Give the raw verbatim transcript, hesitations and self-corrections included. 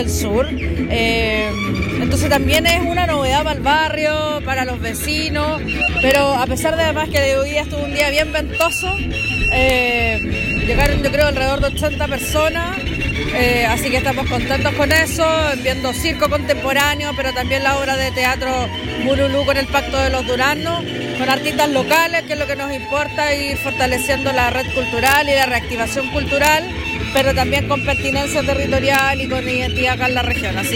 del sur. Eh, entonces también es una novedad para el barrio, para los vecinos, pero a pesar de además que hoy día estuvo un día bien ventoso, eh, llegaron yo creo alrededor de ochenta personas, eh, así que estamos contentos con eso, viendo circo contemporáneo, pero también la obra de teatro Murulú con el Pacto de los Duraznos, con artistas locales, que es lo que nos importa, ir fortaleciendo la red cultural y la reactivación cultural, pero también con pertinencia territorial y con identidad acá en la región. Así